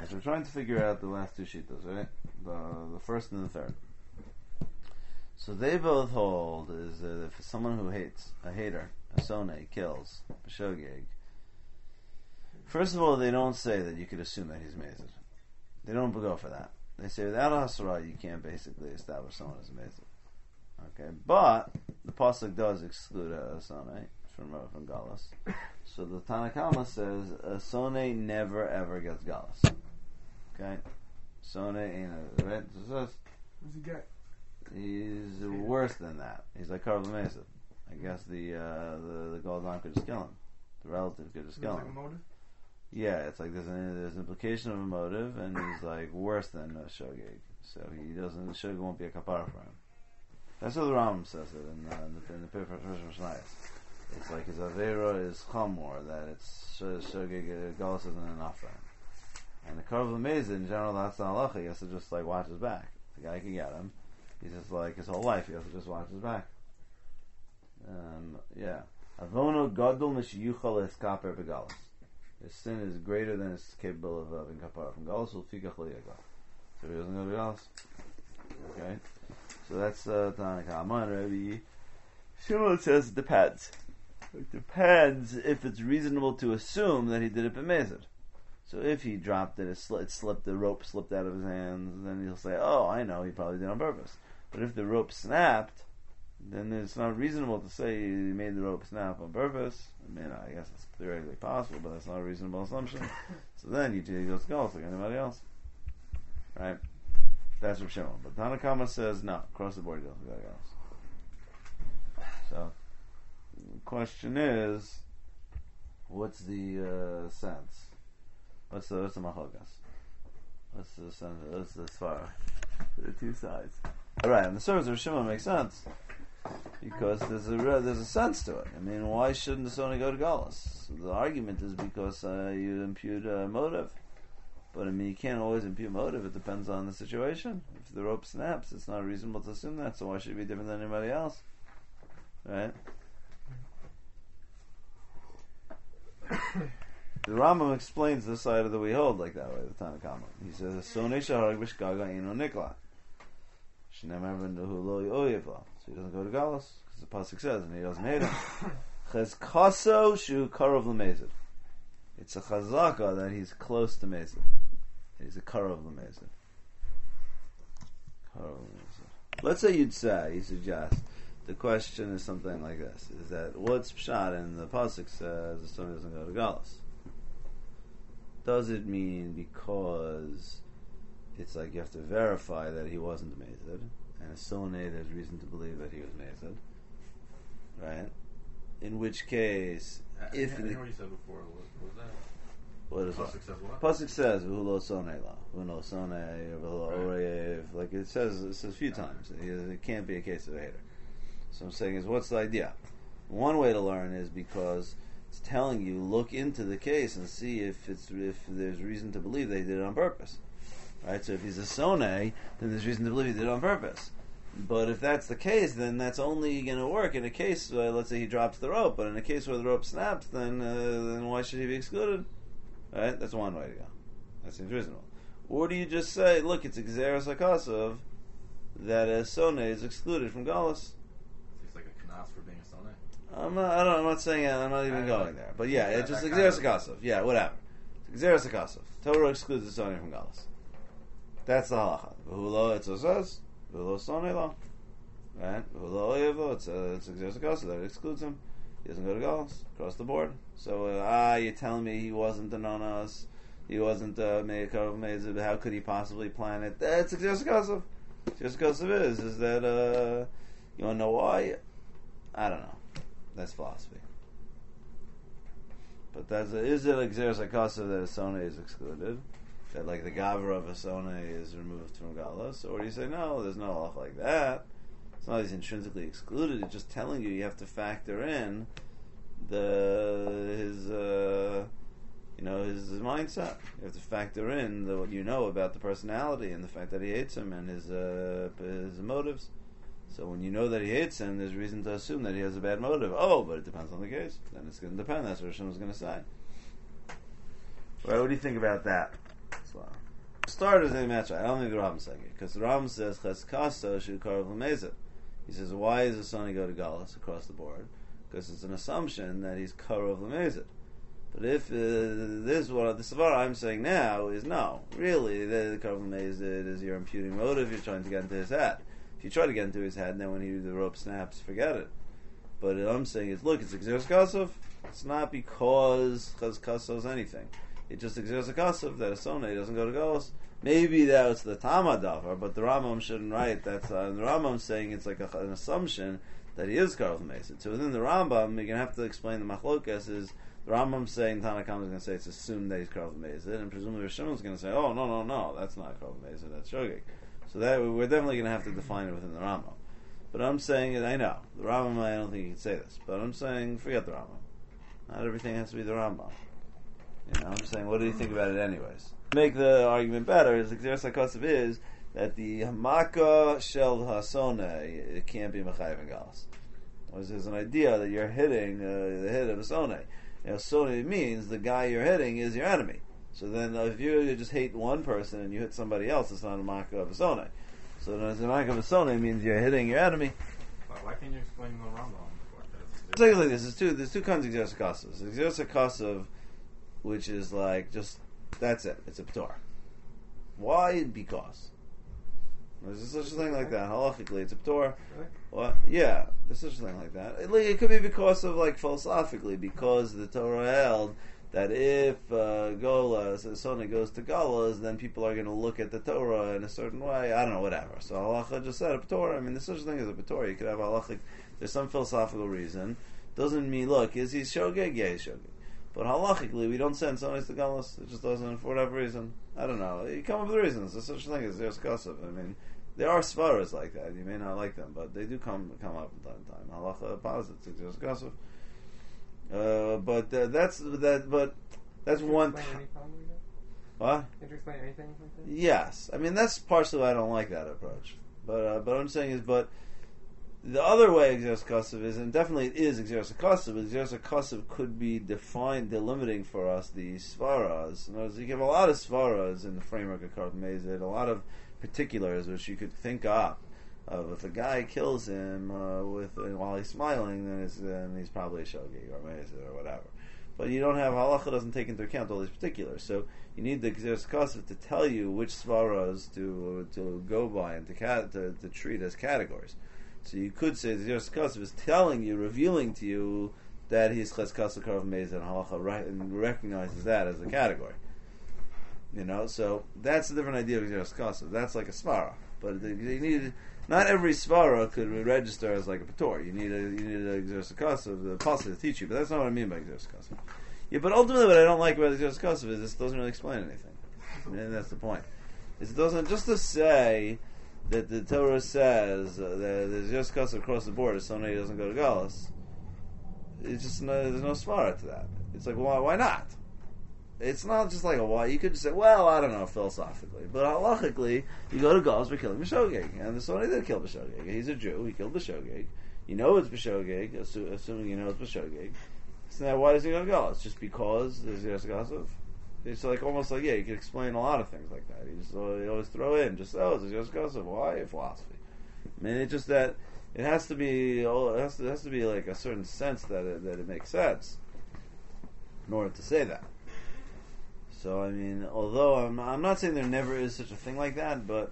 Alright, so we're trying to figure out the last two shittas, right? The first and the third. So they both hold is that if someone who hates, a hater, a sone, kills, a shogeg, first of all, they don't say that you could assume that he's mazed. They don't go for that. They say without a hasra, you can't basically establish someone as mazed. Okay, but the pasuk does exclude a sone from galus. So the Tanakama says a sone never ever gets galus. Okay, sone ain't a, right? So What does he get? he's worse than that. He's like Karl Mesa. I guess the Goldan could just kill him. The relative could just kill him. Like a motive? Yeah, it's like there's an implication of a motive, and he's like worse than a shogeg. So he doesn't. The shogeg won't be a kapara for him. That's what the Rambam says it in the Pirkei Mishnayos. It's like his avera is chamor, that it's shogeg galus isn't enough for him. And the Karv Meza in general, that's the halacha. He has to just like watch his back. The guy can get him. He's just like his whole life. He has to just watch his back. Yeah. Avono gadol mishiyuchal eskaper begalus. His sin is greater than it's capable of being kapara from galus. Ulfikach lo yagah. So he doesn't go to galus. Okay. So that's Tanakama and Rabbi Shimon says it depends. It depends if it's reasonable to assume that he did it b'mezid. So if he dropped it, the rope slipped out of his hands, then he'll say, "Oh, I know, he probably did it on purpose." But if the rope snapped, then it's not reasonable to say he made the rope snap on purpose. I mean, I guess it's theoretically possible, but that's not a reasonable assumption. So then he goes to galus like anybody else, right? That's Rav Shimon. But Tanakama says no, across the board he goes to galus. So the question is, what's the sense? What's the machogas? What's the sense? What's the svara for the two sides? All right, and the service of Rav Shimon makes sense because there's a sense to it. I mean, why shouldn't the soni go to galus? So the argument is because you impute a motive. But I mean, you can't always impute motive. It depends on the situation. If the rope snaps, it's not reasonable to assume that. So why should it be different than anybody else? Right? The Rambam explains this side of the we hold like that way. The Tanakama. He says, "Sonei shaharag b'shgaga ino nikla." Shneimar v'nduhu lo yoyevla. So he doesn't go to galus because the pasuk says, and he doesn't hate him. Chezkaso shu karov l'mezid. It's a chazaka that he's close to mezid. He's a karov l'mezid. Let's say you suggest, the question is something like this: is that what's pshat in the pasuk says the son doesn't go to galus? Does it mean because it's like you have to verify that he wasn't mazed, and a soneh there's reason to believe that he was mazed, right? In which case, if I know what you said before. What was that? What is Pasuk that? says what? Pasuk says v'hulo soneh la, v'hulo soneh, v'hulo oreyev. Like it says a few times. It can't be a case of a hater. So I'm saying is, what's the idea? One way to learn is because it's telling you look into the case and see if there's reason to believe they did it on purpose, right? So if he's a soneh, then there's reason to believe he did it on purpose. But if that's the case, then that's only going to work in a case. Let's say he drops the rope, but in a case where the rope snaps, then why should he be excluded? Right? That's one way to go. That seems reasonable. Or do you just say, look, it's Xeris HaKasav that a soneh is excluded from galus? It's like a kanas for being a soneh. I'm not saying it. I'm not even going there. But yeah, it's just Xeris HaKasav. Yeah, whatever. Xeris HaKasav. Torah excludes the soneh from galus. That's the halacha. V'hulo etzosas, v'hulo soneh lo. Right? V'hulo oyev lo. It's Xeris HaKasav that excludes him. He doesn't go to galus across the board. So you're telling me he wasn't an onas, he wasn't meikar mezid. How could he possibly plan it? That's Xeris HaKasav. Xeris HaKasav is that you want to know why? I don't know. That's philosophy. But is it like Xeris HaKasav that a soneh is excluded? That like the gavra of a soneh is removed from galus? Or do you say no, there's no halach like that? It's not he's intrinsically excluded. It's just telling you have to factor in his mindset. You have to factor in what you know about the personality and the fact that he hates him and his motives. So when you know that he hates him, there's reason to assume that he has a bad motive. Oh, but it depends on the case. Then it's going to depend. That's what Hashem is going to say. Right, what do you think about that? starters, they match. I don't think the Rambam saying it because the Rambam says Cheskasa should Karov Lamezit. He says, why does the Sonny go to Galus across the board? Because it's an assumption that he's Karov Lamezit. But if this is what the Savara I'm saying now is no, really, the Karov Lamezit is your imputing motive. You're trying to get into his head. If you try to get into his head, then when the rope snaps, forget it. But what I'm saying is, look, it's Exeris Kasov. It's not because Cheskasa is anything. It just Exeris Kasov that a Sonny doesn't go to Galus. Maybe that's the Tama Davar, but the Rambam shouldn't write. That's the Rambam saying it's like an assumption that he is Karov Lamezit. So within the Rambam, you're going to have to explain the Machlokas is the Rambam saying Tanakam is going to say it's assumed that he's Karov Lamezit, and presumably Rishon is going to say, oh no, that's not Karov Lamezit, that's Shogeg. So that we're definitely going to have to define it within the Rambam. But I'm saying, I know the Rambam, I don't think he can say this, but I'm saying forget the Rambam. Not everything has to be the Rambam. I'm saying, what do you think about it anyways? To make the argument better, is Xeris HaKosav is that the Hamaka Shel Hasone, it can't be Mechayev and Galus. There's an idea that you're hitting the hit of a Sonei. Sonei means the guy you're hitting is your enemy. So then if you just hate one person and you hit somebody else, it's not a Maka of a Sonei. So then a Maka of a Sonei means you're hitting your enemy. Why can't you explain the Rambam? It's like this. There's two kinds of Xeris HaKosav. Xeris HaKosav, which is like just that's it. It's a P'tor. Why? Because. There's such a thing like that. Halachically, it's a P'tor. Really? What? Yeah, there's such a thing like that. It could be because of philosophically, because the Torah held that if Sona goes to Galas, then people are going to look at the Torah in a certain way. I don't know, whatever. So halacha just said a P'tor. I mean, there's such a thing as a P'tor. You could have halachic. There's some philosophical reason. Doesn't mean, look, is he shogeg? Yeah, he's shogeg. But halachically, we don't send somebody to Galus. It just doesn't, for whatever reason. I don't know. You come up with reasons. There's such a thing as Xeris HaKosav. I mean, there are svaras like that. You may not like them, but they do come up from time to time. Halacha posits Xeris HaKosav. But that's one. What? Did you explain anything like that? Yes. I mean, that's partially why I don't like that approach. But what I'm saying is, the other way Xeris HaKosav is, and definitely it is Xeris HaKosav, but Xeris HaKosav could be delimiting for us the svaras. In other words, you give a lot of svaras in the framework of Karov Lamezit, a lot of particulars which you could think up of. If a guy kills him while he's smiling, then he's probably a shogeg or mezid or whatever. But you don't have halacha doesn't take into account all these particulars, so you need the Xeris HaKosav to tell you which svaras to go by and to treat as categories. So you could say the Xeris HaKosav is telling you, revealing to you that he's Cheskasa Karov Lamezit and halacha and recognizes that as a category. So that's a different idea of Xeris HaKosav. That's like a svara, but you need not every svara could register as like a P'tor. You need a Xeris HaKosav, the apostle to teach you, but that's not what I mean by Xeris HaKosav. Yeah, but ultimately what I don't like about the Xeris HaKosav is this doesn't really explain anything. And that's the point. It doesn't just to say that the Torah says that there's Xeris HaKosav across the board if somebody doesn't go to Galus. It's just there's no svara to that. It's like, well, why not? It's not just like a why. You could just say, well, I don't know philosophically, but halachically, you go to Galus for killing B'shogeg, and the Sonny did kill B'shogeg. He's a Jew. He killed B'shogeg. You know it's B'shogeg, assuming you know it's B'shogeg. So now, why does he go to Galus? Just because there's Xeris HaKosav? It's like almost like you could explain a lot of things like that. You always throw in just there's Xeris HaKosav. Why philosophy? I mean, it's just that it has to be. It has to be like a certain sense that it makes sense in order to say that. So I mean, although I'm not saying there never is such a thing like that, but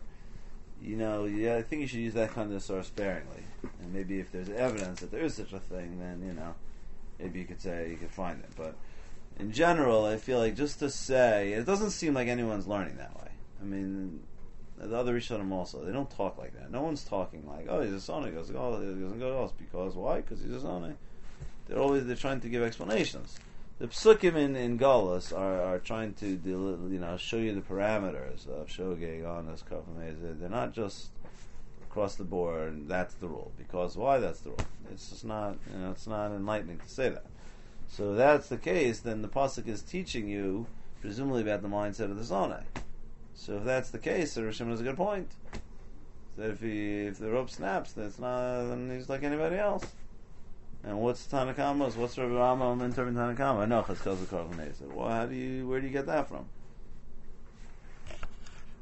I think you should use that kind of sort of sparingly. And maybe if there's evidence that there is such a thing, then maybe you could find it. But in general, I feel like just to say, it doesn't seem like anyone's learning that way. I mean, the other Rishonim also, they don't talk like that. No one's talking like, oh, he's a Sonny, he doesn't go to us because why? Because he's a Sonny. They're trying to give explanations. The psukim in Galus are trying to show you the parameters of shogeg, honest, karov lamezit. They're not just across the board. And that's the rule. Because why? That's the rule. It's just not. It's not enlightening to say that. So if that's the case, then the pasuk is teaching you presumably about the mindset of the zonai. So if that's the case, the Rishon has a good point. That if the rope snaps, then he's like anybody else. And what's Tanakama's? What's Rabbi Rambam interpreting Tanakama? No, Cheskasa Karov Lamezit. Well, where do you get that from?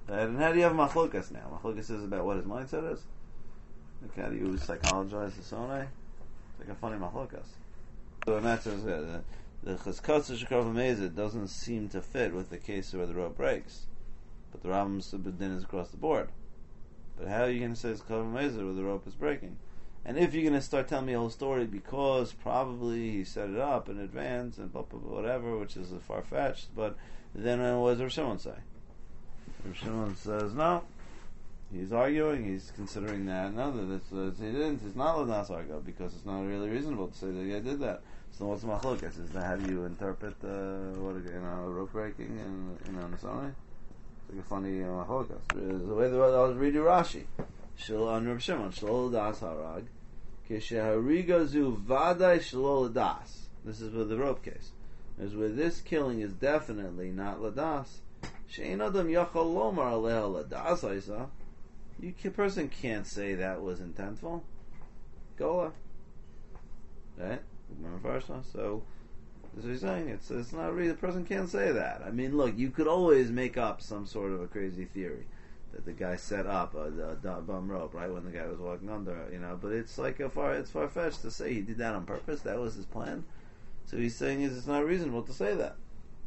And how do you have machlokas now? Machlokas is about what his mindset is. Like how do you psychologize the sonai? It's like a funny machlokas. So in that sense, the cheskatsa shekarav lemezid doesn't seem to fit with the case where the rope breaks. But the Rambam's din is across the board. But how are you going to say it's shekarav lemezid where the rope is breaking? And if you're going to start telling me a whole story because probably he set it up in advance and blah, blah, blah, whatever, which is far-fetched, but then what does Rav Shimon say? Rav Shimon says, no. He's arguing, he's considering that. No, he didn't. It's not Ladas Argo because it's not really reasonable to say that he did that. So what's the machlokas? Is that how do you interpret rope breaking in the Sonai? It's like a funny machlokas. The way I'll read you Rashi. Shel on Rav Shimon, Shalol Das Harag, Keshehariga Zu Vadai Shalol Das. This is with the rope case. Is where this killing is definitely not Ladas. Shein Adam Yachal Lomar Aleha Ladas Isa. You person can't say that was intentful. Gola. Right? So this is what he's saying. It's not really, the person can't say that. I mean, look, you could always make up some sort of a crazy theory that the guy set up a bum rope right when the guy was walking under, but it's like it's far-fetched to say he did that on purpose. That was his plan. So he's saying it's not reasonable to say that.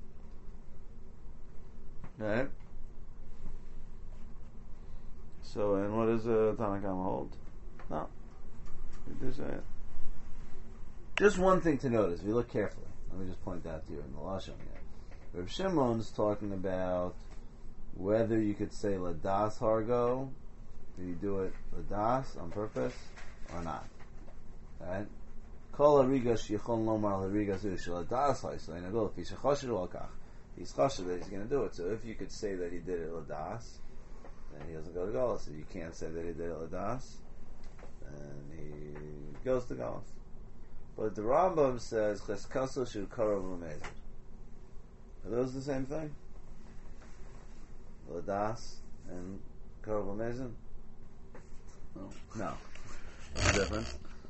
Right? So, and what does Tanakama hold? No. We do say it. Just one thing to notice, if you look carefully, let me just point that to you in the Lashon here. Rav Shimon's talking about whether you could say Ladas Hargo, do you do it Ladas on purpose or not? Right? Kol Harigas Yichon Lomar Harigas Ladas Haislein Agol Fi Shechoshed Walkach. He's choshed that he's going to do it. So if you could say that he did it Ladas, then he doesn't go to Golas. So you can't say that he did it Ladas, and he goes to Golas. But the Rambam says Cheskaso Shul Karov Lamezid. Are those the same thing? Ladas and Karov Lamezid? No. What's the difference?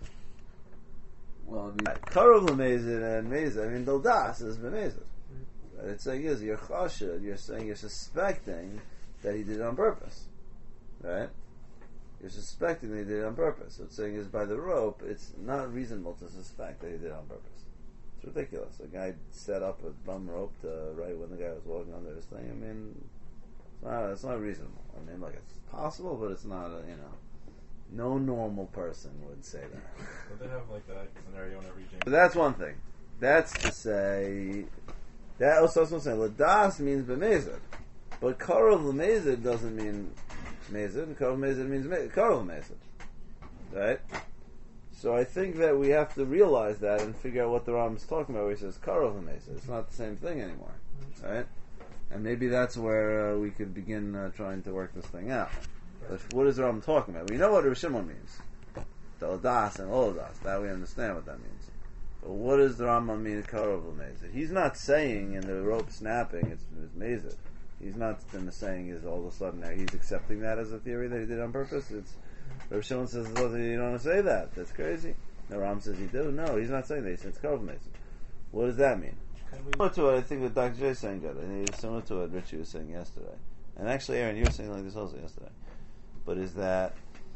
Well, Karov Lamezid and Mezid, I mean, Ladas is B'mezid. What it's saying is, you're chashid, you're saying you're suspecting that he did it on purpose. Right? You're suspecting that he did it on purpose. So it's saying is by the rope, it's not reasonable to suspect that he did it on purpose. It's ridiculous. A guy set up a bum rope right when the guy was walking under his thing. I mean, it's not reasonable. I mean, like, it's possible, but it's not, no normal person would say that. Would they have like that scenario in every game? But that's one thing. That's to say, that also I'm saying, Ladas means b'mezid. But Karov L'mezid doesn't mean Mezid. Karov Mezid means Karov Mezid. Right? So I think that we have to realize that and figure out what the Rambam is talking about where he says Karov Mezid. It's not the same thing anymore. Right? And maybe that's where we could begin trying to work this thing out. But what is the Rambam talking about? We know what Rav Shimon means. Ladas and Oladas. That we understand what that means. But what does the Rambam mean Karov L'mezid? He's not saying in the rope snapping it's Mezid. He's not saying is all of a sudden now he's accepting that as a theory that he did on purpose. It's Rav Shimon says, well, you don't want to say that. That's crazy. The Ram says you do. No, he's not saying that. He says Karov L'mezid. What does that mean? Similar to what I think that Dr. J is saying good. And it's similar to what Richie was saying yesterday. And actually, Aaron, you were saying like this also yesterday. But is that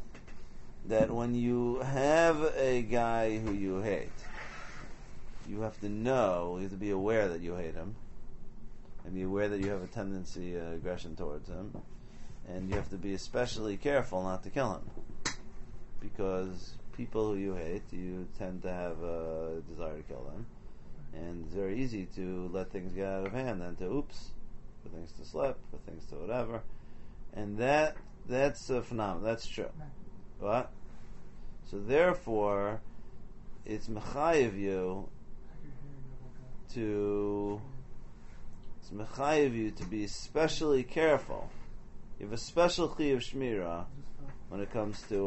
when you have a guy who you hate, you have to know, you have to be aware that you hate him, and be aware that you have a tendency, aggression towards him, and you have to be especially careful not to kill him, because people who you hate, you tend to have a desire to kill them, and it's very easy to let things get out of hand, and to for things to slip, for things to whatever, and that's a phenomenon. That's true. What? So therefore, it's mechayev you to be especially careful. You have a special chiyuv shmira when it comes to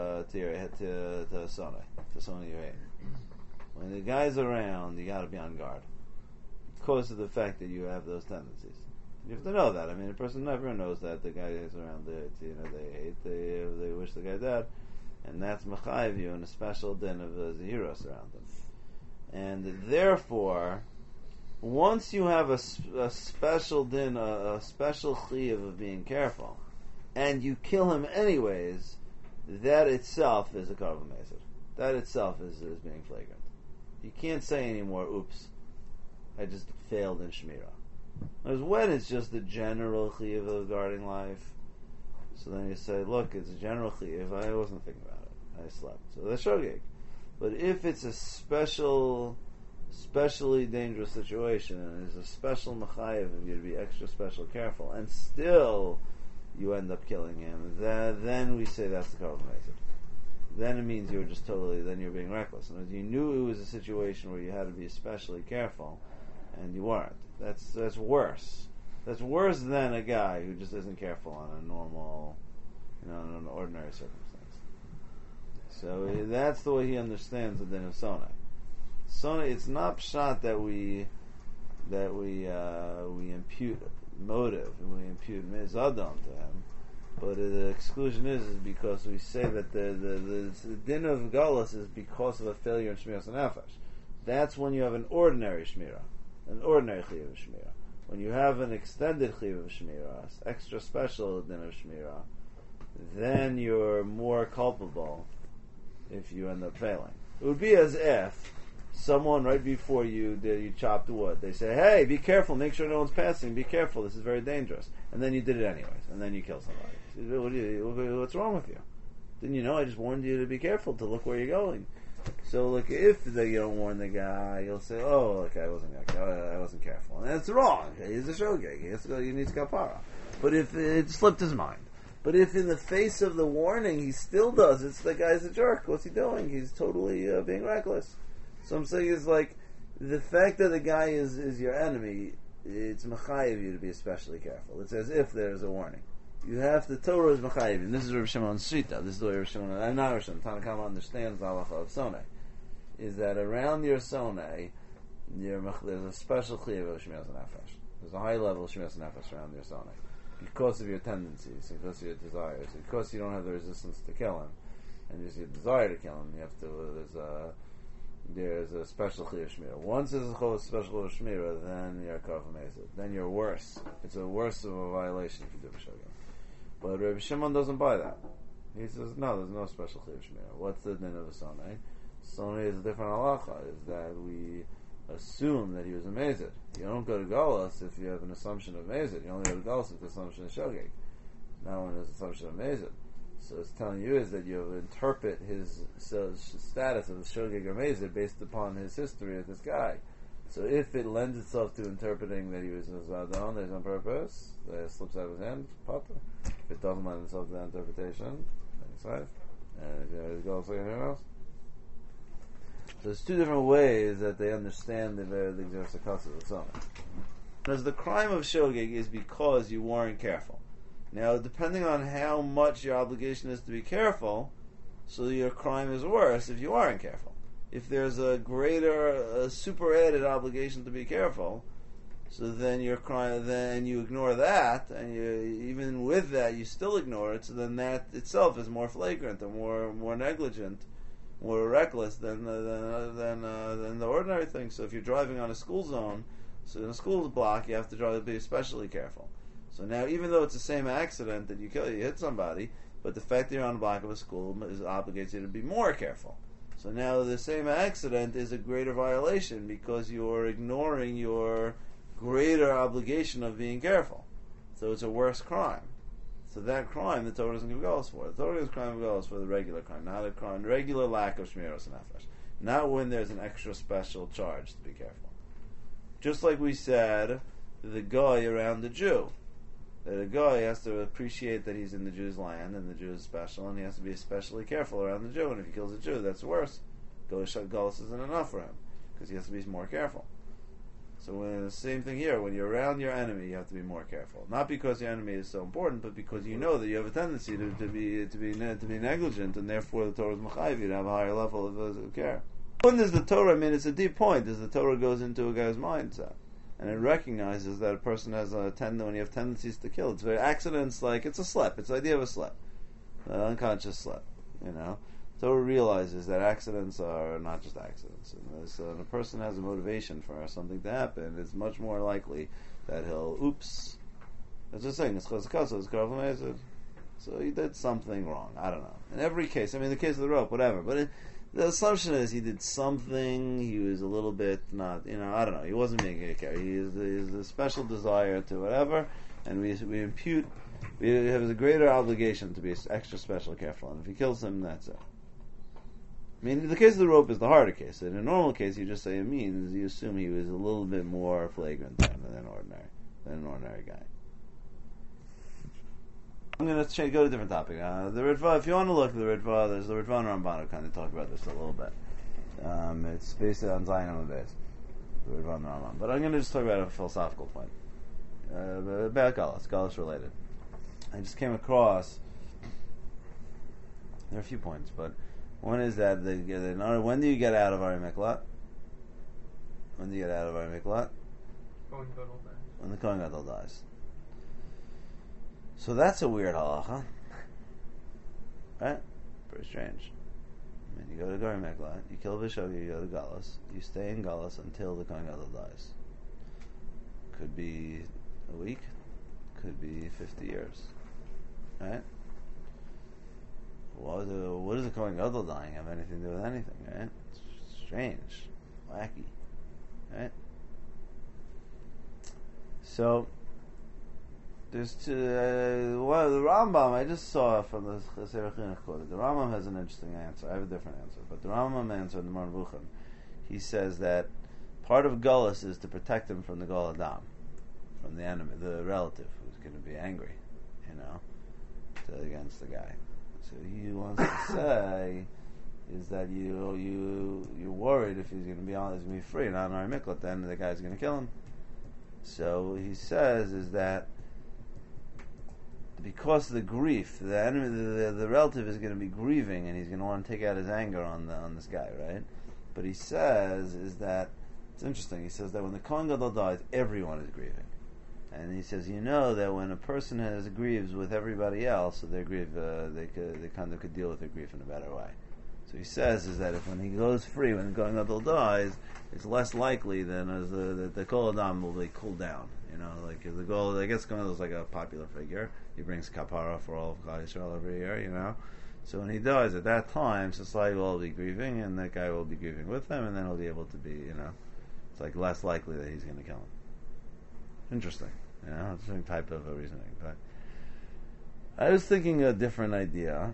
someone you hate. When the guy's around, you got to be on guard because of the fact that you have those tendencies. You have to know that. I mean, a person never knows that the guy is around. They hate. They wish the guy dead, and that's mechayev you in a special din of the zehiros around them. And therefore, once you have a special din, a special chiyuv of being careful, and you kill him anyways, that itself is a karban meser. That itself is being flagrant. You can't say anymore, oops, I just failed in shmirah. Whereas when it's just a general chiyuv of guarding life, so then you say, look, it's a general chiyuv, I wasn't thinking about it, I slept. So that's shogeg. But if it's a especially dangerous situation, and there's a special mechayev of you to be extra special careful, and still you end up killing him, then we say that's the karban meser. Then it means you're just then you're being reckless. And you knew it was a situation where you had to be especially careful, and you weren't. That's worse. That's worse than a guy who just isn't careful on a normal, in an ordinary circumstance. So that's the way he understands the din of sonai. Sonai, it's not pshat that we impute motive, we impute mizadam to him, but the exclusion is because we say that the din of galus is because of a failure in shmiras nefesh. That's when you have an ordinary shmirah, an ordinary chiyuv of shmirah. When you have an extended chiyuv of shmirah, extra special din of shmirah, then you're more culpable if you end up failing. It would be as if someone right before you chopped wood, they say, hey, be careful, make sure no one's passing, be careful, this is very dangerous. And then you did it anyways, and then you kill somebody. What's wrong with you? Didn't you know I just warned you to be careful, to look where you're going? So look, if you don't warn the guy, you'll say, oh, look, I wasn't careful. And that's wrong. He's a shogeg. He needs kapara. But if it slipped his mind. But if in the face of the warning he still does, it's the guy's a jerk. What's he doing? He's totally being reckless. So I'm saying is like, the fact that the guy is your enemy, it's mechayev you to be especially careful. It's as if there's a warning. You have to, Torah is mechayev. And this is Rav Shimon's shita. This is the way Rav Shimon, not Rav Shimon, Tanna Kama understands the halacha of sonai. Is that around your sonai, there's a special chiyuv of shmiras nefesh. There's a high level of shmiras nefesh around your sonai. Because of your tendencies, because of your desires, because you don't have the resistance to kill him, and just your desire to kill him, you have to, there's a special chiyuv shmira. Once there's a special chiyuv shmira, then you're karban meser. Then you're worse. It's a worse of a violation if you do b'shogeg. But Rabbi Shimon doesn't buy that. He says, no, there's no special chiyuv shmira. What's the din of a sonai? Sonai is a different halacha. Is that we assume that he was a mezid. You don't go to Galus if you have an assumption of mezid. You only go to Galus if the assumption is shogeg. Not when there's an assumption of mezid. So it's telling you is that you interpret his status as shogeg or mezid based upon his history of this guy. So if it lends itself to interpreting that he was a zadon, there's on purpose, that it slips out of his hand, potter. If it doesn't lend itself to that interpretation, then it's safe. And if it goes like anything else. So there's two different ways that they understand the Xerxakasa of Sonai. Because the crime of shogeg is because you weren't careful. Now, depending on how much your obligation is to be careful, so your crime is worse if you aren't careful. If there's a greater, super added obligation to be careful, so then your crime, then you ignore that, and even with that, you still ignore it. So then that itself is more flagrant and more negligent, more reckless than the ordinary thing. So if you're driving on a school zone, so in a school block, you have to be especially careful. So now, even though it's the same accident that you hit somebody, but the fact that you're on the block of a school obligates you to be more careful. So now the same accident is a greater violation because you're ignoring your greater obligation of being careful. So it's a worse crime. So that crime, the Torah doesn't give galus for. The Torah gives crime of galus for the regular crime, not a crime, regular lack of shmiras nefesh. Not when there's an extra special charge to be careful. Just like we said, the guy around the Jew. That a guy has to appreciate that he's in the Jew's land and the Jew is special, and he has to be especially careful around the Jew. And if he kills a Jew, that's worse. Galus isn't enough for him because he has to be more careful. So when the same thing here, when you're around your enemy, you have to be more careful. Not because your enemy is so important, but because you know that you have a tendency to be negligent, and therefore the Torah is mechayev you to have a higher level of care. When there's the Torah, it's a deep point, as the Torah goes into a guy's mindset. And it recognizes that a person has when you have tendencies to kill. It's very accidents, like it's a slip. It's the idea of a slip, an unconscious slip. Torah realizes that accidents are not just accidents. And so when a person has a motivation for something to happen, it's much more likely that he'll, oops, that's just saying, so he did something wrong. I don't know. In every case, I mean, the case of the rope, whatever. But the assumption is he did something, he was a little bit not, I don't know. He wasn't making a care. He has a special desire to whatever, and we impute, we have a greater obligation to be extra special careful. And if he kills him, that's it. I mean, the case of the rope is the harder case. In a normal case, you just say it means, you assume he was a little bit more flagrant than an ordinary guy. I'm going to go to a different topic. The Ritva, if you want to look at the Ritva, there's the Ritva and Ramban who kind of talk about this a little bit. It's based on Zion on the base, the Ritva and the Ramban. But I'm going to just talk about a philosophical point. About Galus related. I just came across, there are a few points, but one is that when do you get out of Ari Miklat? When do you get out of Ari Miklat? When the Kohen Gadol dies. So that's a weird halacha, right? Pretty strange. I mean, you go to Ari Miklat, you kill Vishogi, you go to Galus, you stay in Galus until the Kohen Gadol dies. Could be a week, could be 50 years, right? What does the Kohen Gadol dying have anything to do with anything, right? It's strange, wacky, right? So, there's the Rambam, I just saw from the Sefer Chinuch quoted, the Rambam has an interesting answer. I have a different answer, but the Rambam answer in the Moreh Nevuchim, he says that part of Gullus is to protect him from the Gol Adam, from the enemy, the relative who's going to be angry, against the guy. So he wants to say is that you're worried if he's going to be free and not an Ari Miklat, then the guy's going to kill him. So he says is that because of the grief, the enemy, the relative is going to be grieving, and he's going to want to take out his anger on this guy, right? But he says is that it's interesting. He says that when the Kohen Gadol dies, everyone is grieving. And he says, that when a person grieves with everybody else, so they grieve, they kind of could deal with their grief in a better way. So he says is that if when he goes free, when the Kohen Gadol dies, it's less likely than as the Kol Adam will be cooled down. Like the goal, I guess Kohen Gadol is like a popular figure. He brings kapara for all of Klal Yisrael every year. So when he dies at that time, society will all be grieving, and that guy will be grieving with them, and then he'll be able to be, it's like less likely that he's going to kill him. Interesting, some type of a reasoning. But I was thinking a different idea,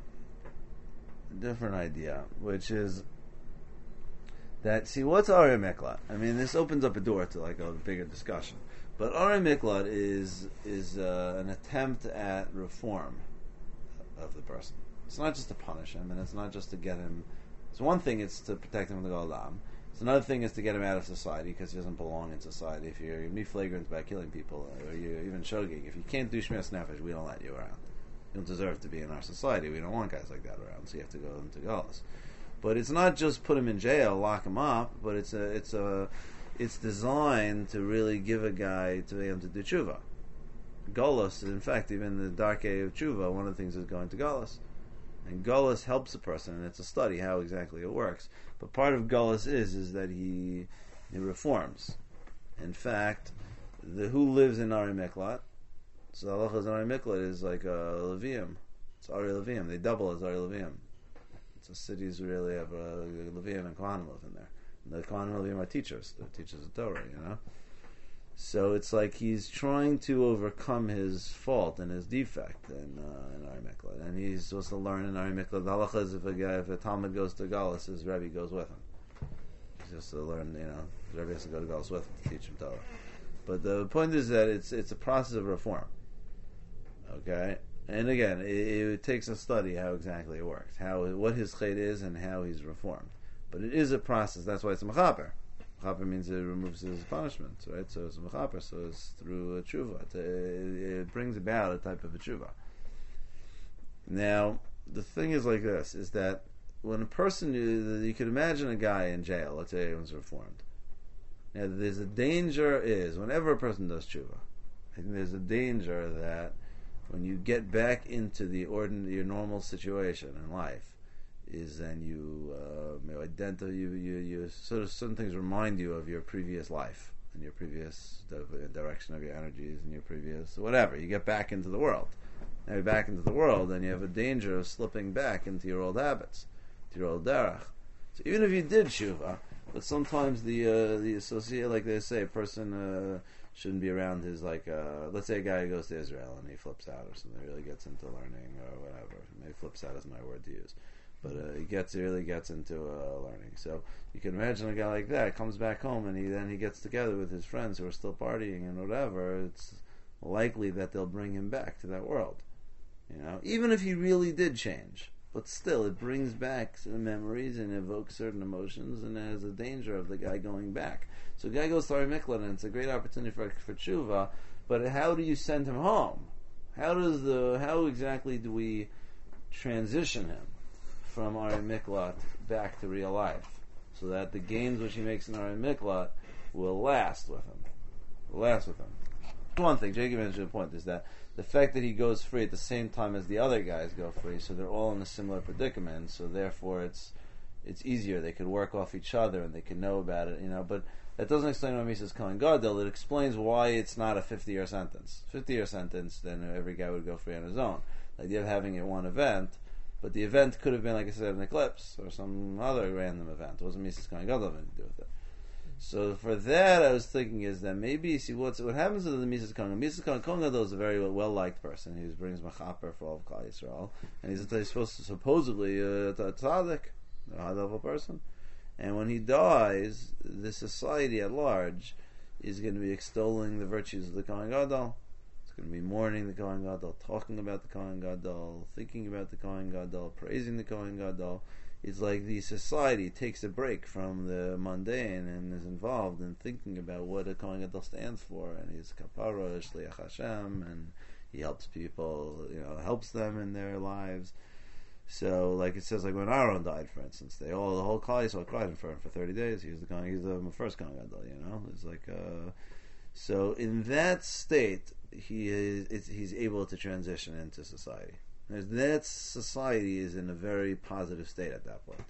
which is that, what's Ari Miklat? I mean, this opens up a door to like a bigger discussion. But Ari Miklat is an attempt at reform of the person. It's not just to punish him, and it's not just to get him. It's one thing; it's to protect him from the Gol Adam. It's another thing is to get him out of society because he doesn't belong in society. If you're going to be flagrant about killing people, or you're even shogig, if you can't do shmiras nefesh, we don't let you around. You don't deserve to be in our society. We don't want guys like that around, so you have to go into Galus. But it's not just put him in jail, lock him up, but it's designed to really give a guy to him to do tshuva. Galus, in fact, even the dark age of tshuva, one of the things is going to Galus. And Galus helps a person, and it's a study how exactly it works. But part of Galus is that he reforms. In fact, who lives in Ari Miklat? So halachas in Ari Miklat is like a Levium. It's Ari Levium. They double as Ari Levium. So cities really have a Levium and Kohanim live in there. And the Kohanim and Levium are teachers. They're teachers of Torah, So it's like he's trying to overcome his fault and his defect in Ari Miklat, and he's supposed to learn in Ari Miklat. The halacha is if a Talmud goes to Galus, his Rebbe goes with him. He's supposed to learn, his Rebbe has to go to Galus with him to teach him Torah. But the point is that it's a process of reform. Okay, and again, it takes a study how exactly it works, what his chait is, and how he's reformed. But it is a process. That's why it's a mechaper. Mechaper means it removes his punishment, right? So it's a mechaper, so it's through a tshuva. It brings about a type of a tshuva. Now, the thing is like this, is that when a person, you could imagine a guy in jail, let's say everyone's reformed. Now, there's a danger whenever a person does tshuva, I think there's a danger that when you get back into your normal situation in life, is then you identify you sort of certain things remind you of your previous life and your previous direction of your energies and your previous whatever. You get back into the world. Now you're back into the world, and you have a danger of slipping back into your old habits, to your old derech. So even if you did tshuva, but sometimes the associate, like they say, a person shouldn't be around his let's say a guy who goes to Israel and he flips out or something, really gets into learning or whatever. Maybe flips out is my word to use, but he really gets into learning. So you can imagine a guy like that comes back home and he gets together with his friends who are still partying and whatever. It's likely that they'll bring him back to that world. Even if he really did change. But still, it brings back certain memories and evokes certain emotions, and there's a danger of the guy going back. So the guy goes to Ari Miklat, and it's a great opportunity for tshuva. But how do you send him home? How exactly do we transition him from Ari Miklat back to real life, so that the gains which he makes in Ari Miklat will last with him? One thing, Jacob mentioned a point, is that the fact that he goes free at the same time as the other guys go free, so they're all in a similar predicament, so therefore it's easier. They could work off each other and they can know about it, but that doesn't explain why Mises Kohen Gadol. It explains why it's not a 50-year sentence. 50-year sentence, then every guy would go free on his own. The idea of having it one event, but the event could have been, like I said, an eclipse or some other random event. It wasn't Mises Kohen Gadol having to do with it. So for that, I was thinking is that maybe what happens to the Mises Kohen. Mises Kohen Gadol is a very well liked person. He brings machaper for all of Klal Yisrael, and he's supposedly a tzaddik, a high level person. And when he dies, the society at large is going to be extolling the virtues of the Kohen Gadol. It's going to be mourning the Kohen Gadol, talking about the Kohen Gadol, thinking about the Kohen Gadol, praising the Kohen Gadol. It's like the society takes a break from the mundane and is involved in thinking about what a Kohen Gadol stands for, and he's kapara, shliach Hashem, and he helps people, helps them in their lives. So, like it says, like when Aaron died, for instance, the whole Klal Yisrael cried for him for 30 days. He's the first Kohen Gadol, It's like, so in that state, he's able to transition into society. That society is in a very positive state at that point.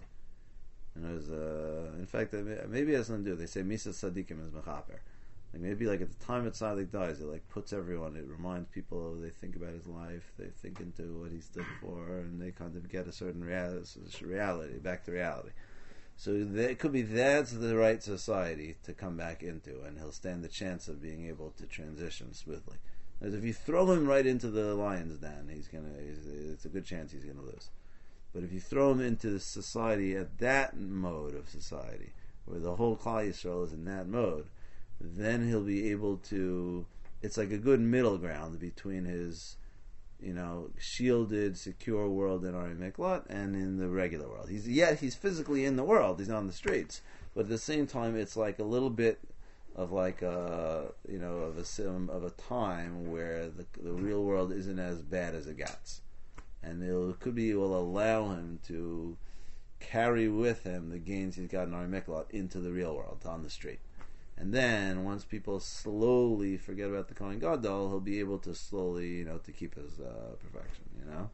In fact, maybe it has nothing to do. They say Misa Tzadikim is Mechaper. Like maybe like at the time that Tzaddik dies, it like puts everyone. It reminds people. They think about his life. They think into what he stood for, and they kind of get a certain reality back to reality. So it could be that's the right society to come back into, and he'll stand the chance of being able to transition smoothly. As if you throw him right into the lion's den, it's a good chance he's gonna lose. But if you throw him into the society at that mode of society, where the whole Klal Yisrael is in that mode, then he'll be able to. It's like a good middle ground between his, shielded, secure world in Ari Miklat and in the regular world. He's physically in the world. He's on the streets, but at the same time, it's like a little bit of like of a time where the real world isn't as bad as it gets, and it will allow him to carry with him the gains he's got in Ari Miklat into the real world on the street. And then once people slowly forget about the Kohen Gadol, he'll be able to slowly to keep his perfection.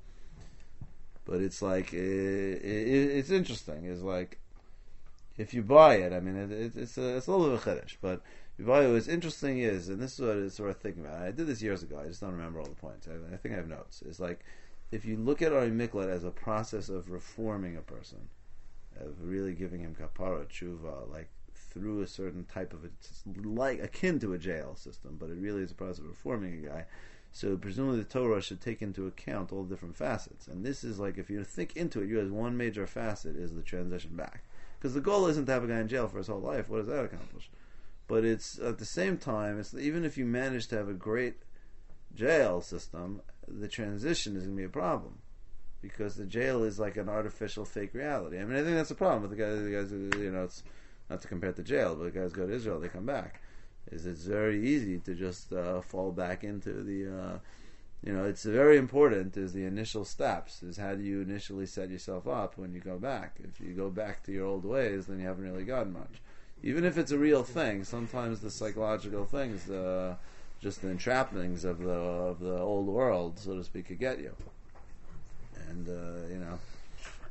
But it's like it's interesting. It's like, if you buy it, I mean, it's a little bit of a chiddush, but if you buy it, what's interesting is, and this is what it's worth thinking about. I did this years ago. I just don't remember all the points. I think I have notes. It's like, if you look at Ari Miklat as a process of reforming a person, of really giving him kapara, tshuva, like through a certain type of it's like akin to a jail system, but it really is a process of reforming a guy. So presumably the Torah should take into account all the different facets. And this is like, if you think into it, you have one major facet is the transition back. Because the goal isn't to have a guy in jail for his whole life. What does that accomplish? But it's at the same time, it's even if you manage to have a great jail system, the transition is going to be a problem, because the jail is like an artificial fake reality. I mean, I think that's the problem with the guys. It's not to compare it to jail, but the guys go to Israel, they come back. It's very easy to just fall back into the. It's very important. Is the initial steps. Is how do you initially set yourself up when you go back? If you go back to your old ways, then you haven't really gotten much. Even if it's a real thing, sometimes the psychological things, just the entrapments of the old world, so to speak, could get you. And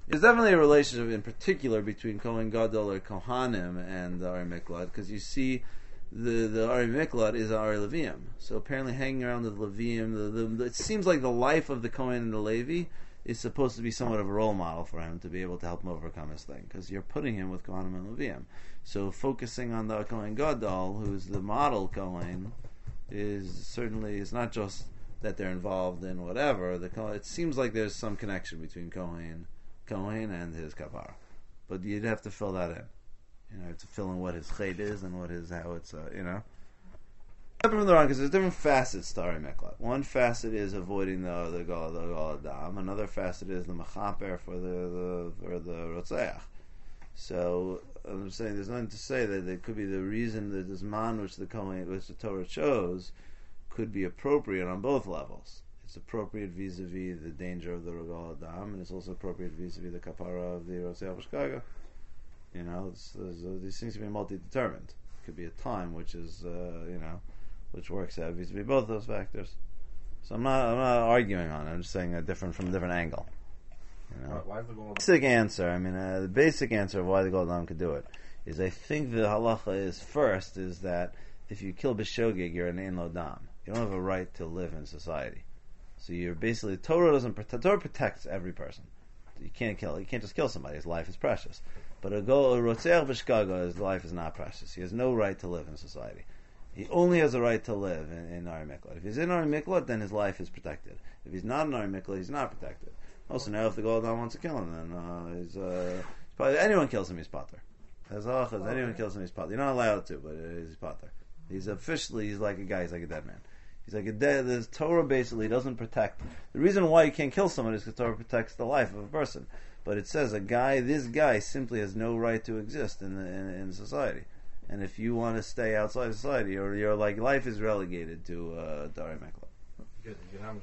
There's definitely a relationship, in particular, between Kohen Gadol or Kohanim and the Ari Miklat, because you see the Ari Miklat is Ari Levium. So apparently hanging around with Levium, it seems like the life of the Kohen and the Levi is supposed to be somewhat of a role model for him to be able to help him overcome his thing, because you're putting him with Kohanim and Levium. So focusing on the Kohen Gadol, who's the model Kohen, is not just that they're involved in whatever. It seems like there's some connection between Kohen and his kapara, but you'd have to fill that in. To fill in what his chait is and how it's Separate from the wrong, because there's different facets to Ari Miklat. One facet is avoiding the Gol Adam. Another facet is the mechaper for the Rotzeach. So I'm saying there's nothing to say that it could be the reason that this man which the Torah chose could be appropriate on both levels. It's appropriate vis-a-vis the danger of the Gol Adam, and it's also appropriate vis-a-vis the kapara of the Rotzeach V'Shkaga. These things can be multi-determined. It could be a time which is, which works out vis-a-vis both those factors. So I'm not arguing on it. I'm just saying from a different angle. Why is the goal? Basic answer. The basic answer of why the Golden could do it is, I think the halacha is that if you kill b'shogeg, you're an ein lo dam. You don't have a right to live in society. So you're basically Torah protects every person. You can't just kill somebody. His life is precious. But a rotzeach v'shkaga, his life is not precious. He has no right to live in society. He only has a right to live in Ari Miklat. If he's in Ari Miklat, then his life is protected. If he's not in Ari Miklat, he's not protected. Also, now if the Golden wants to kill him, then he's probably anyone kills him, he's pater. Anyone kills him, he's pater. You're not allowed to, but he's pater. He's like a guy. He's like a dead man. He's like a dead. The Torah basically doesn't protect. The reason why you can't kill someone is because Torah protects the life of a person. But it says this guy simply has no right to exist in society. And if you want to stay outside society, or your life is relegated to Ari Miklat.